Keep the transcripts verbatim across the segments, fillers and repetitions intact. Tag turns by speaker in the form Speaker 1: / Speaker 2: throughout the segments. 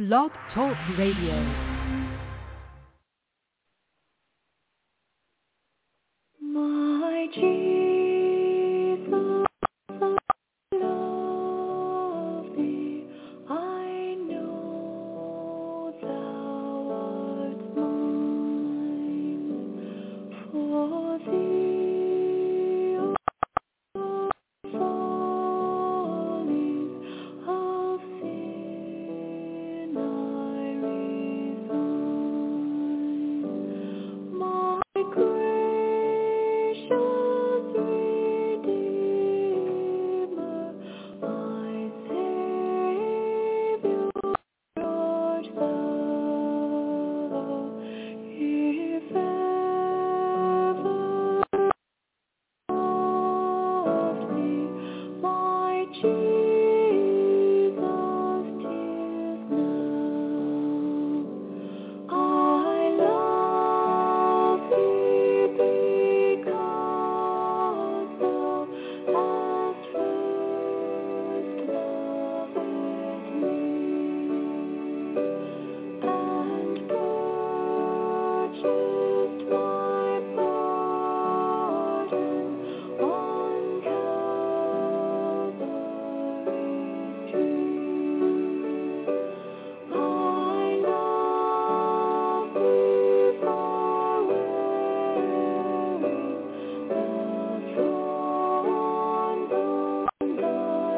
Speaker 1: Blog Talk Radio.
Speaker 2: My Jesus, I love thee. I know thou art mine. For thee, all follies of sin I resign. My gracious Redeemer, my Savior art thou. If ever loved thee, my Jesus, 'tis now. I love thee because thou hast first loved me, and purchased my pardon on Calvary's tree. I love thee for wearing the thorns on thy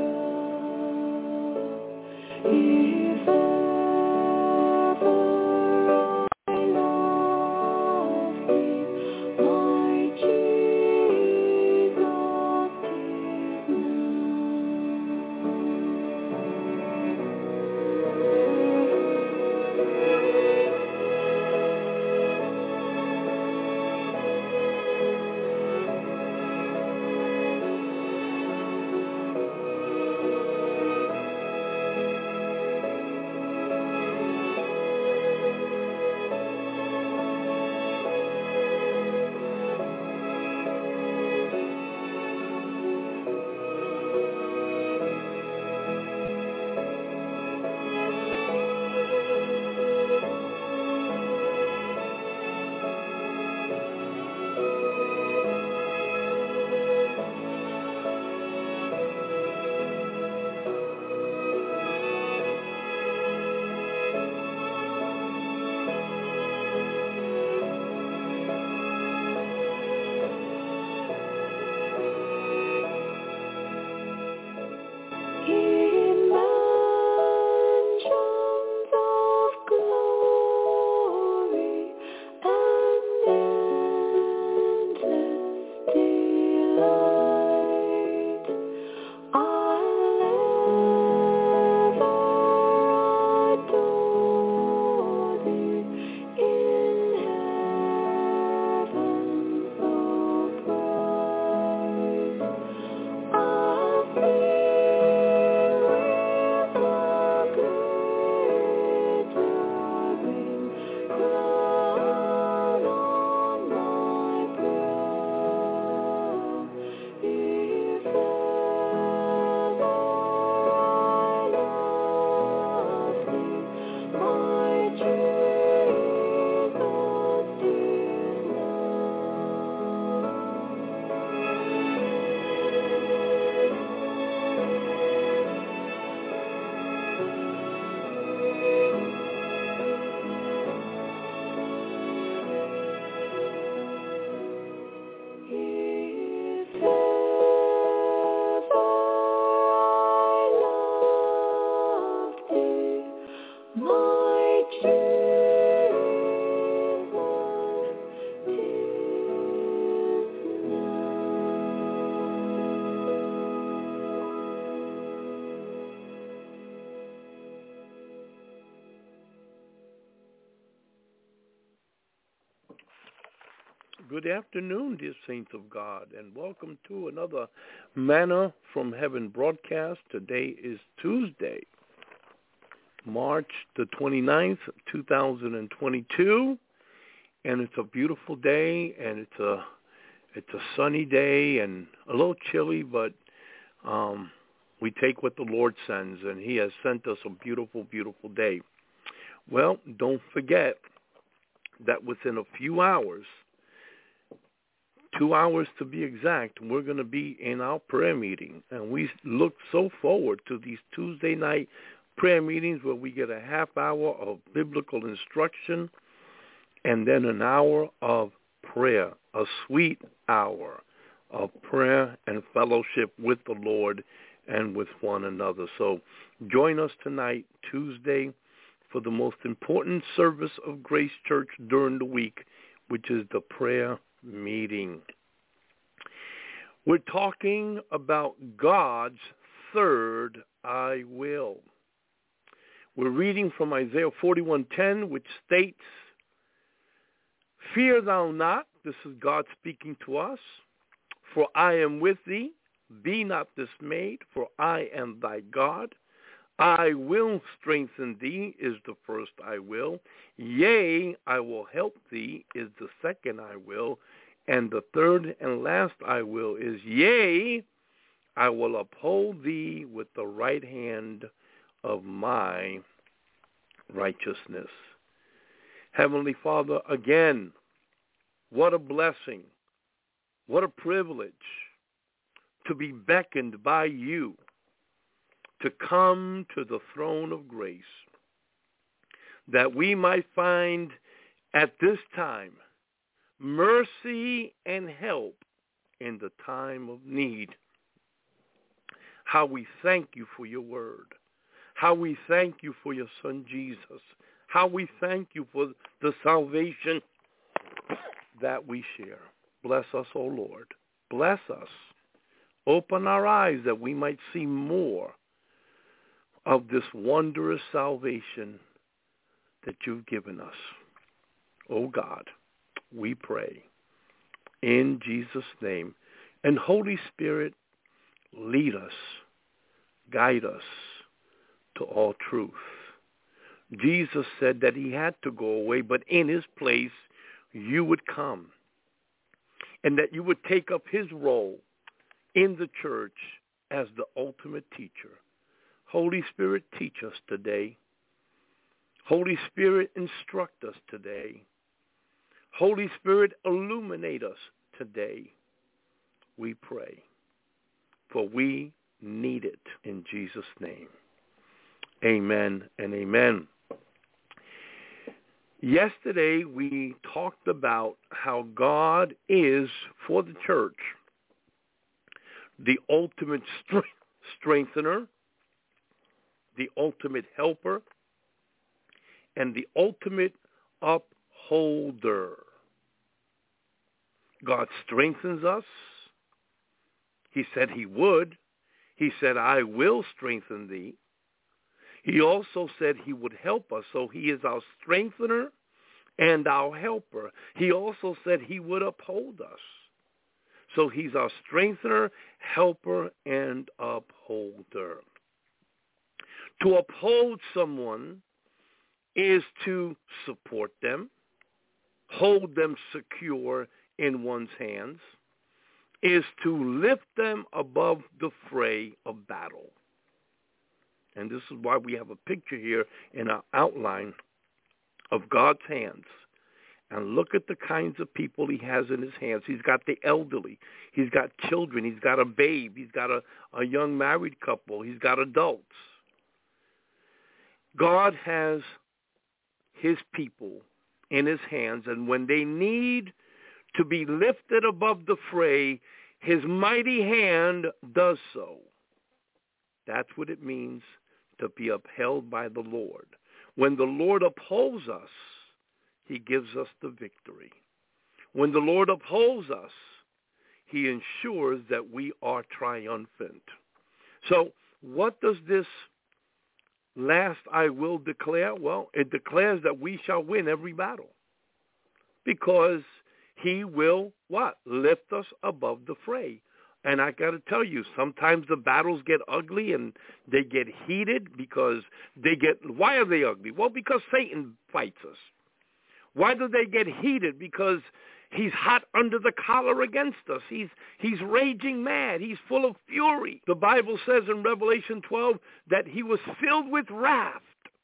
Speaker 2: brow. If ever I love thee, my Jesus, 'tis In mansions of glory and endless delight, I'll ever adore thee in heaven so bright. I'll sing with the glittering crown on my brow. If ever I love thee, my Jesus, 'tis If ever I loved thee, my Jesus, 'tis
Speaker 3: Good afternoon, dear saints of God, and welcome to another Manna from Heaven broadcast. Today is Tuesday, March the twenty-ninth, two thousand twenty-two, and it's a beautiful day, and it's a it's a sunny day and a little chilly, but um, We take what the Lord sends, and he has sent us a beautiful, beautiful day. Well, don't forget that within a few hours, two hours to be exact, we're going to be in our prayer meeting. And we look so forward to these Tuesday night prayer meetings where we get a half hour of biblical instruction and then an hour of prayer, a sweet hour of prayer and fellowship with the Lord and with one another. So join us tonight, Tuesday, for the most important service of Grace Church during the week, which is the prayer meeting. We're talking about God's third I will. We're reading from Isaiah forty-one ten, which states, "Fear thou not," this is God speaking to us, "for I am with thee. Be not dismayed, for I am thy God. I will strengthen thee," is the first I will. "Yea, I will help thee," is the second I will. And the third and last I will is, "Yea, I will uphold thee with the right hand of my righteousness." Heavenly Father, again, what a blessing, what a privilege to be beckoned by you to come to the throne of grace, that we might find at this time mercy and help in the time of need. How we thank you for your word. How we thank you for your son Jesus. How we thank you for the salvation that we share. Bless us, O Lord. Bless us. Open our eyes that we might see more of this wondrous salvation that you've given us. O God, we pray in Jesus' name. And Holy Spirit, lead us, guide us to all truth. Jesus said that he had to go away, but in his place you would come, and that you would take up his role in the church as the ultimate teacher. Holy Spirit, teach us today. Holy Spirit, instruct us today. Holy Spirit, illuminate us today. We pray, for we need it in Jesus' name. Amen and amen. Yesterday we talked about how God is, for the church, the ultimate strengthener, the ultimate helper, and the ultimate upholder. God strengthens us. He said he would. He said, "I will strengthen thee." He also said he would help us. So he is our strengthener and our helper. He also said he would uphold us. So he's our strengthener, helper, and upholder. To uphold someone is to support them, hold them secure in one's hands, is to lift them above the fray of battle. And this is why we have a picture here in our outline of God's hands. And look at the kinds of people he has in his hands. He's got the elderly. He's got children. He's got a babe. He's got a, a young married couple. He's got adults. God has his people in his hands, and when they need to be lifted above the fray, his mighty hand does so. That's what it means to be upheld by the Lord. When the Lord upholds us, he gives us the victory. When the Lord upholds us, he ensures that we are triumphant. So what does this last I will declare? Well, it declares that we shall win every battle, because he will, what? Lift us above the fray. And I got to tell you, sometimes the battles get ugly and they get heated because they get, why are they ugly? Well, because Satan fights us. Why do they get heated? Because He's hot under the collar against us. He's, he's raging mad. He's full of fury. The Bible says in Revelation twelve that he was filled with wrath.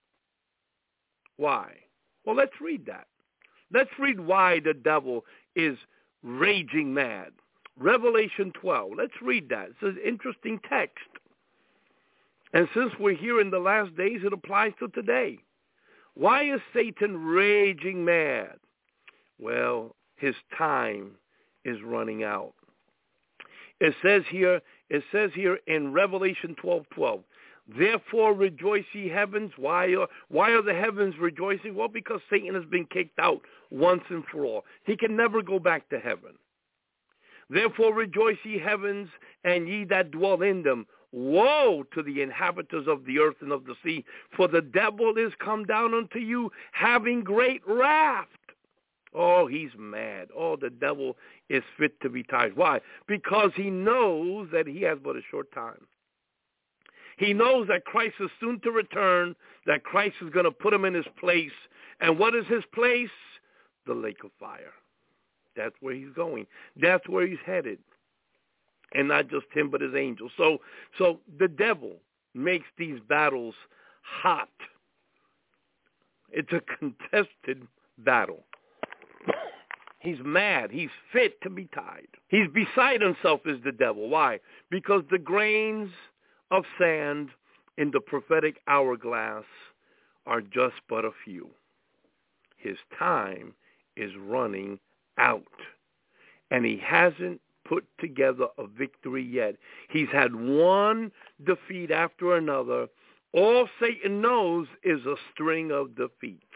Speaker 3: Why? Well, let's read that. Let's read why the devil is raging mad. Revelation twelve. Let's read that. It's an interesting text. And since we're here in the last days, it applies to today. Why is Satan raging mad? Well, his time is running out. It says here, it says here in Revelation twelve twelve, therefore rejoice ye heavens. Why are, why are the heavens rejoicing? Well, because Satan has been kicked out once and for all. He can never go back to heaven. Therefore rejoice ye heavens, and ye that dwell in them. Woe to the inhabitants of the earth and of the sea, for the devil is come down unto you, having great wrath. Oh, he's mad. Oh, the devil is fit to be tied. Why? Because he knows that he has but a short time. He knows that Christ is soon to return, that Christ is going to put him in his place. And what is his place? The lake of fire. That's where he's going. That's where he's headed. And not just him, but his angels. So, so the devil makes these battles hot. It's a contested battle. He's mad. He's fit to be tied. He's beside himself is the devil. Why? Because the grains of sand in the prophetic hourglass are just but a few. His time is running out. And he hasn't put together a victory yet. He's had one defeat after another. All Satan knows is a string of defeats.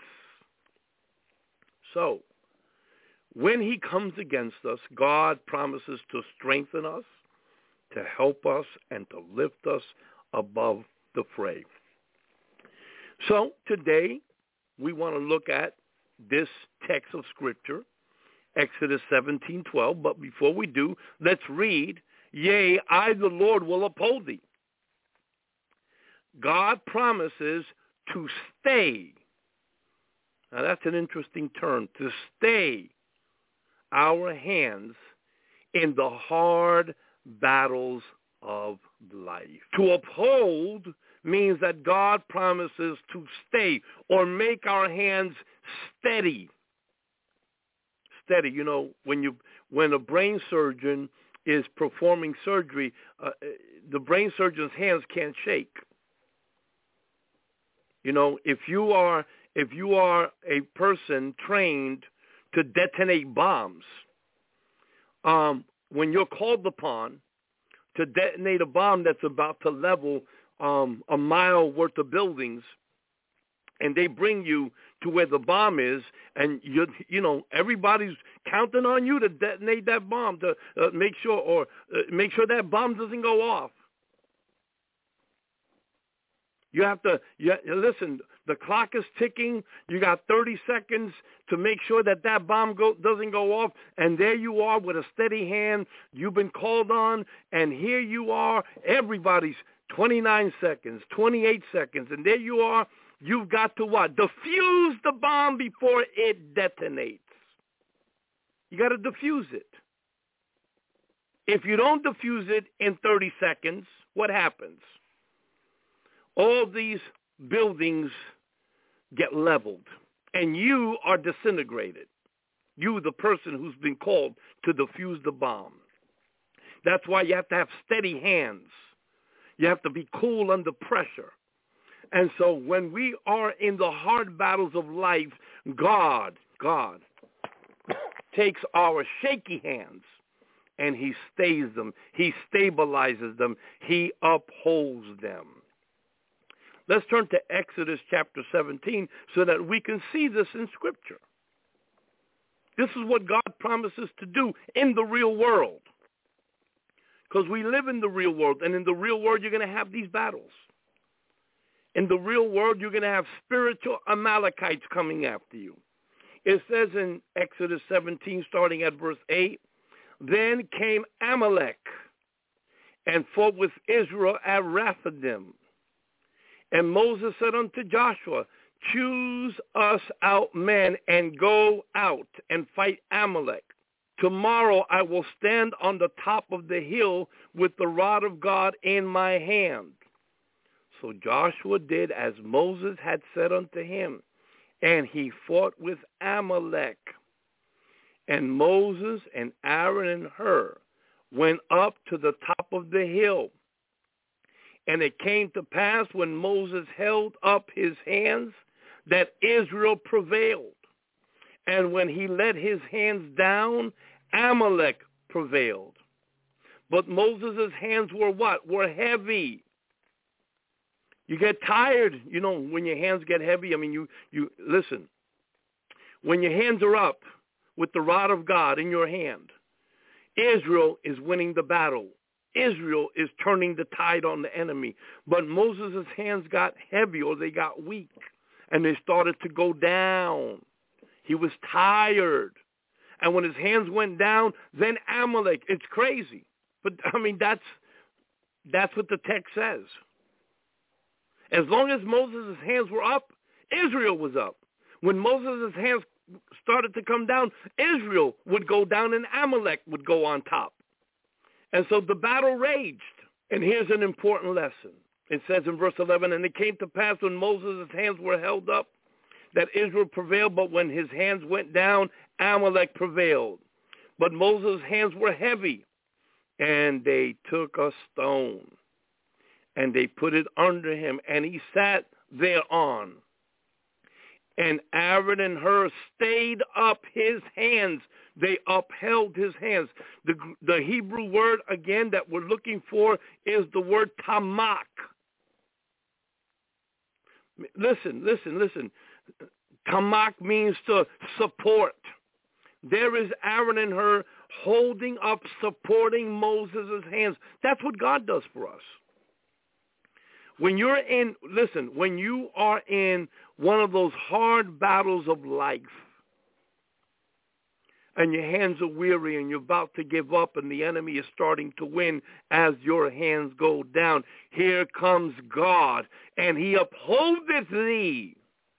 Speaker 3: So, when he comes against us, God promises to strengthen us, to help us, and to lift us above the fray. So, today, we want to look at this text of Scripture, Exodus seventeen twelve, but before we do, let's read, yea, I, the Lord, will uphold thee. God promises to stay. Now, that's an interesting term, to stay our hands in the hard battles of life. To uphold means that God promises to stay or make our hands steady. Steady. You know, when you when a brain surgeon is performing surgery, uh, the brain surgeon's hands can't shake. You know, if you are if you are a person trained to detonate bombs, um, when you're called upon to detonate a bomb that's about to level um, a mile worth of buildings, and they bring you to where the bomb is, and you you know everybody's counting on you to detonate that bomb to uh, make sure or uh, make sure that bomb doesn't go off. You have to you, listen. The clock is ticking. You got thirty seconds to make sure that that bomb go, doesn't go off. And there you are with a steady hand. You've been called on, and here you are. Everybody's twenty-nine seconds, twenty-eight seconds, and there you are. You've got to what? Defuse the bomb before it detonates. You got to defuse it. If you don't defuse it in thirty seconds, what happens? All these buildings get leveled, and you are disintegrated. You, the person who's been called to defuse the bomb. That's why you have to have steady hands. You have to be cool under pressure. And so when we are in the hard battles of life, God, God takes our shaky hands and he stays them. He stabilizes them. He upholds them. Let's turn to Exodus chapter seventeen so that we can see this in Scripture. This is what God promises to do in the real world. Because we live in the real world, and in the real world you're going to have these battles. In the real world you're going to have spiritual Amalekites coming after you. It says in Exodus seventeen, starting at verse eight, then came Amalek and fought with Israel at Rephidim. And Moses said unto Joshua, choose us out men and go out and fight Amalek. tomorrow I will stand on the top of the hill with the rod of God in my hand. So Joshua did as Moses had said unto him, and he fought with Amalek. And Moses and Aaron and Hur went up to the top of the hill. And it came to pass when Moses held up his hands that Israel prevailed. And when he let his hands down, Amalek prevailed. But Moses' hands were what? Were heavy. You get tired, you know, when your hands get heavy. I mean, you, you listen, when your hands are up with the rod of God in your hand, Israel is winning the battle. Israel is turning the tide on the enemy. But Moses' hands got heavy, or they got weak, and they started to go down. He was tired. And when his hands went down, then Amalek, it's crazy. But, I mean, that's that's what the text says. As long as Moses' hands were up, Israel was up. When Moses' hands started to come down, Israel would go down and Amalek would go on top. And so the battle raged. And here's an important lesson. It says in verse eleven, and it came to pass when Moses' hands were held up that Israel prevailed, but when his hands went down, Amalek prevailed. But Moses' hands were heavy, and they took a stone, and they put it under him, and he sat thereon. And Aaron and Hur stayed up his hands. They upheld his hands. The, the Hebrew word, again, that we're looking for is the word tamak. Listen, listen, listen. Tamak means to support. There is Aaron and Hur holding up, supporting Moses' hands. That's what God does for us. When you're in, listen, when you are in one of those hard battles of life and your hands are weary and you're about to give up and the enemy is starting to win as your hands go down, here comes God and he upholdeth thee.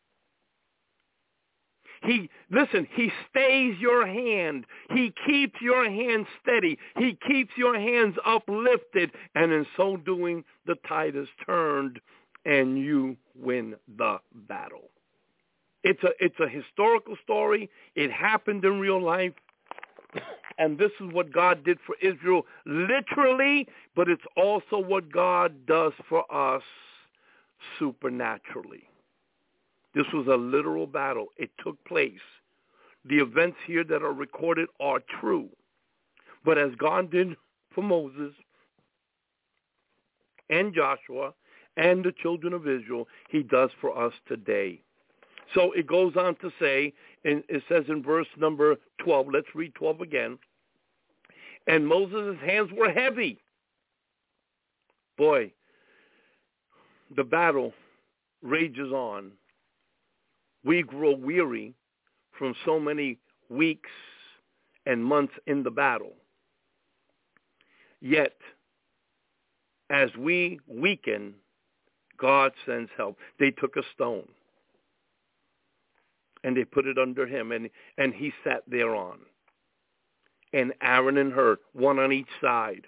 Speaker 3: He, listen, he stays your hand. He keeps your hand steady. He keeps your hands uplifted. And in so doing, the tide is turned and you win the battle. It's a, it's a historical story. It happened in real life. And this is what God did for Israel literally, but it's also what God does for us supernaturally. This was a literal battle. It took place. The events here that are recorded are true. But as God did for Moses and Joshua and the children of Israel, he does for us today. So it goes on to say, and it says in verse number twelve, let's read twelve again, and Moses' hands were heavy. Boy, the battle rages on. We grow weary from so many weeks and months in the battle. Yet, as we weaken, God sends help. They took a stone and they put it under him, and, and he sat thereon. And Aaron and Hur, one on each side,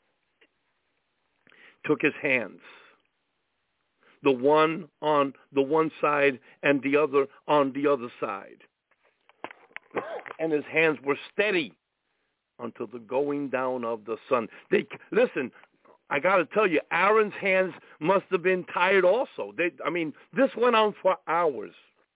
Speaker 3: took his hands. The one on the one side and the other on the other side. And his hands were steady until the going down of the sun. They, listen, I got to tell you, Aaron's hands must have been tired also. They, I mean, this went on for hours.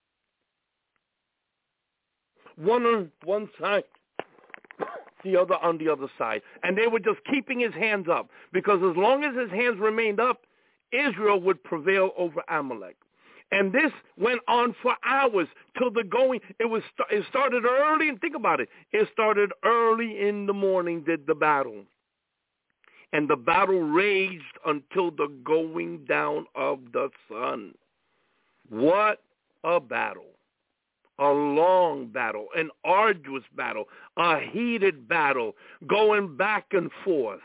Speaker 3: One on one side, the other on the other side. And they were just keeping his hands up, because as long as his hands remained up, Israel would prevail over Amalek. And this went on for hours till the going. It was. It started early, and think about it. It started early in the morning, did the battle. And the battle raged until the going down of the sun. What a battle. A long battle, an arduous battle, a heated battle, going back and forth.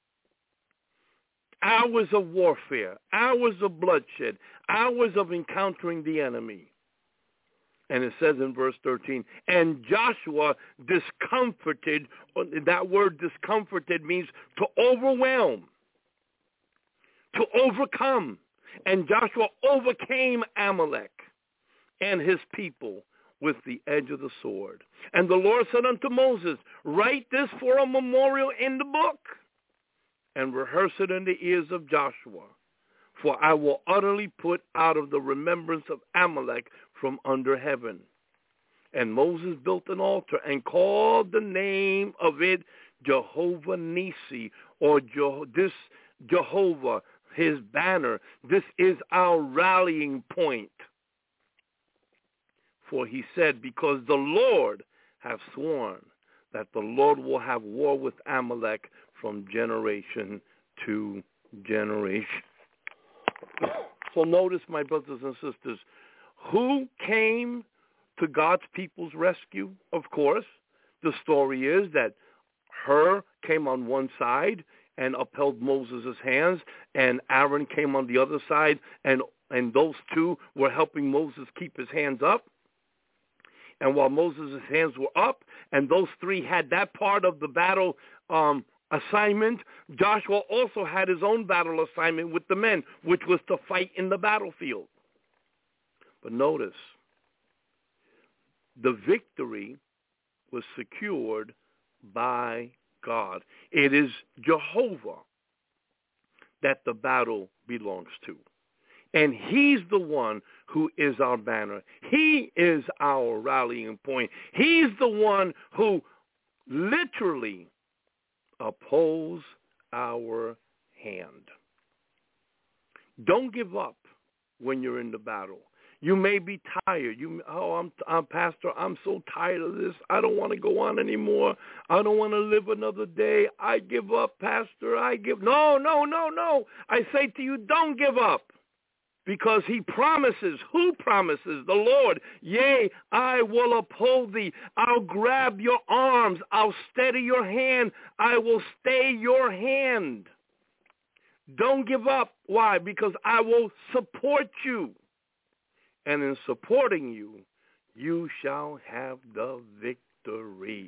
Speaker 3: Hours of warfare, hours of bloodshed, hours of encountering the enemy. And it says in verse thirteen, and Joshua discomforted, that word discomforted means to overwhelm, to overcome. And Joshua overcame Amalek and his people with the edge of the sword. And the Lord said unto Moses, write this for a memorial in the book, and rehearse it in the ears of Joshua. For I will utterly put out of the remembrance of Amalek from under heaven. And Moses built an altar and called the name of it Jehovah Nissi, or Je- this Jehovah, his banner. This is our rallying point. For he said, because the Lord hath sworn that the Lord will have war with Amalek from generation to generation. So notice, my brothers and sisters, who came to God's people's rescue? Of course, the story is that Hur came on one side and upheld Moses' hands, and Aaron came on the other side, and, and those two were helping Moses keep his hands up. And while Moses' hands were up, and those three had that part of the battle um, assignment, Joshua also had his own battle assignment with the men, which was to fight in the battlefield. But notice, the victory was secured by God. It is Jehovah that the battle belongs to. And he's the one who is our banner. He is our rallying point. He's the one who literally upholds our hand. Don't give up when you're in the battle. You may be tired. You, oh, I'm, I'm pastor. I'm so tired of this. I don't want to go on anymore. I don't want to live another day. I give up, pastor. I give. No, no, no, no. I say to you, don't give up. Because he promises. Who promises? The Lord. Yea, I will uphold thee. I'll grab your arms. I'll steady your hand. I will stay your hand. Don't give up. Why? Because I will support you. And in supporting you, you shall have the victory.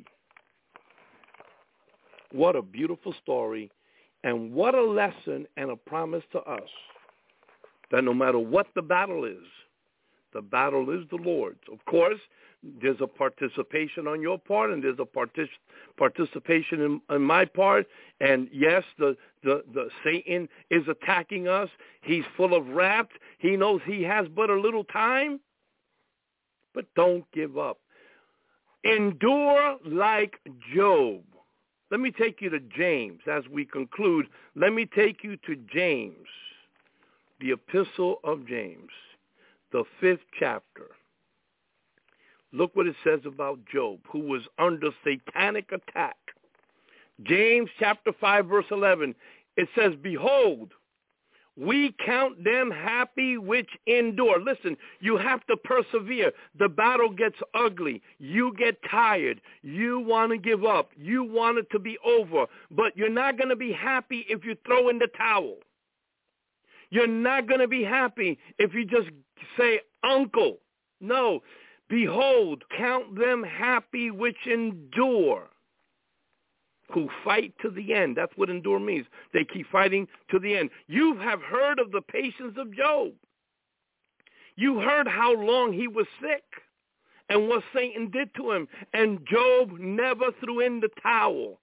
Speaker 3: What a beautiful story, and what a lesson and a promise to us. That no matter what the battle is, the battle is the Lord's. Of course, there's a participation on your part, and there's a partic- participation in, in my part. And yes, the, the, the Satan is attacking us. He's full of wrath. He knows he has but a little time. But don't give up. Endure like Job. Let me take you to James as we conclude. Let me take you to James. The Epistle of James, the fifth chapter. Look what it says about Job, who was under satanic attack. James chapter five, verse eleven, it says, behold, we count them happy which endure. Listen, you have to persevere. The battle gets ugly. You get tired. You want to give up. You want it to be over. But you're not going to be happy if you throw in the towel. You're not going to be happy if you just say, uncle. No. Behold, count them happy which endure, who fight to the end. That's what endure means. They keep fighting to the end. You have heard of the patience of Job. You heard how long he was sick and what Satan did to him. And Job never threw in the towel.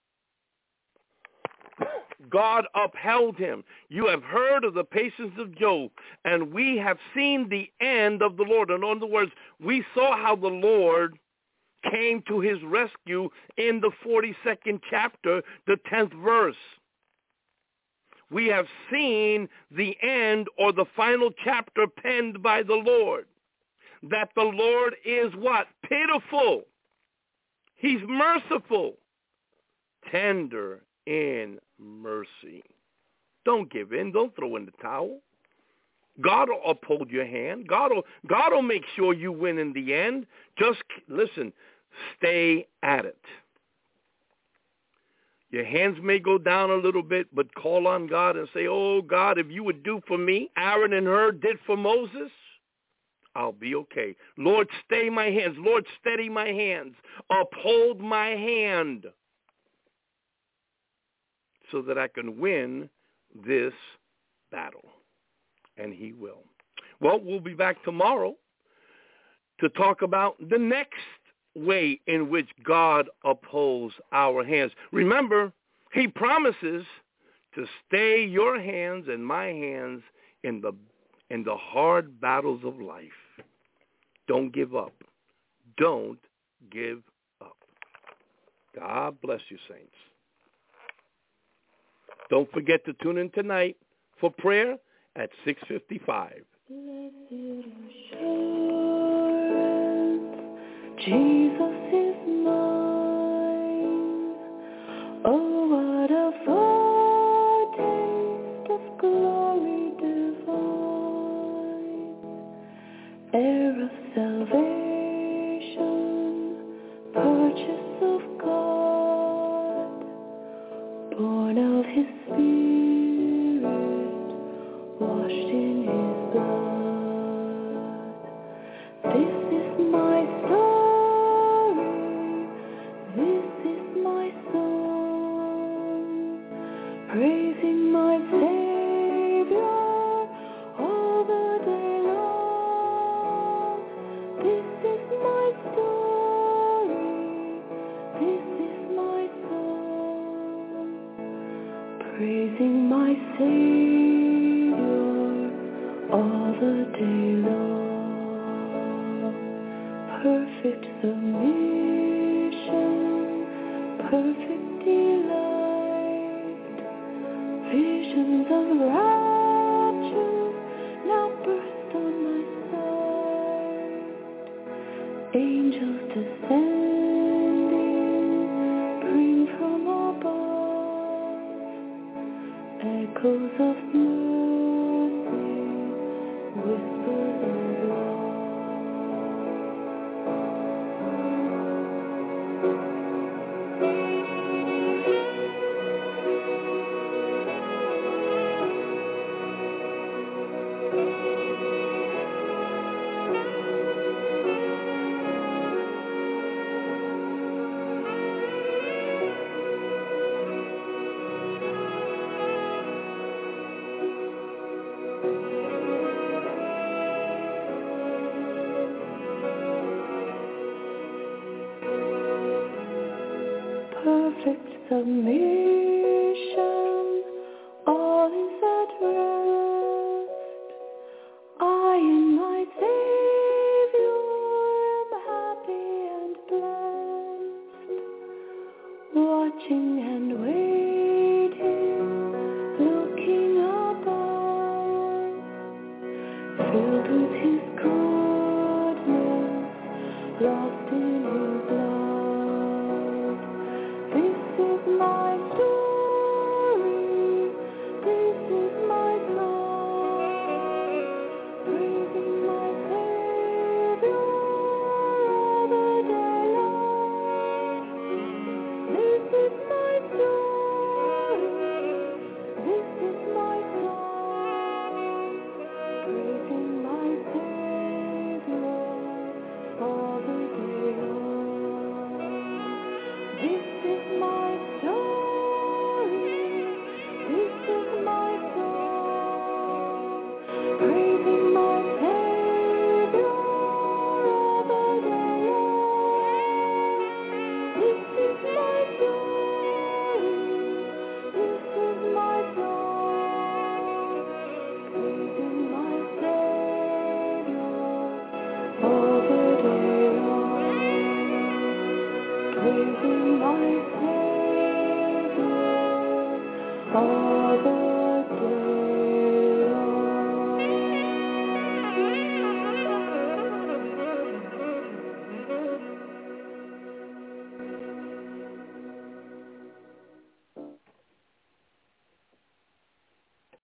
Speaker 3: God upheld him. You have heard of the patience of Job, and we have seen the end of the Lord. In other words, we saw how the Lord came to his rescue in the forty-second chapter, the tenth verse. We have seen the end, or the final chapter penned by the Lord, that the Lord is what? Pitiful. He's merciful, tender in mercy. Don't give in. Don't throw in the towel. God will uphold your hand. God will, God will make sure you win in the end. Just listen, stay at it. Your hands may go down a little bit, but call on God and say, oh, God, if you would do for me, Aaron and Hur did for Moses, I'll be okay. Lord, stay my hands. Lord, steady my hands. Uphold my hand so that I can win this battle. And he will. Well, we'll be back tomorrow to talk about the next way in which God upholds our hands. Remember, he promises to stay your hands and my hands in the in the hard battles of life. Don't give up. Don't give up. God bless you, saints. Don't forget to tune in tonight for prayer at six fifty-five.
Speaker 2: Blessed assurance, Jesus is mine. Oh, what a foretaste of glory divine, heir of salvation, purchase of God, born of his Spirit, washed in his blood. This is my story, this is my song, praising my Savior all the day long. This is my story, this is my song, praising my Savior all the day long. Perfect submission, perfect delight, visions of rapture now burst on my sight. Angels descending bring from above echoes of mercy, whispers of love. Perfect submission,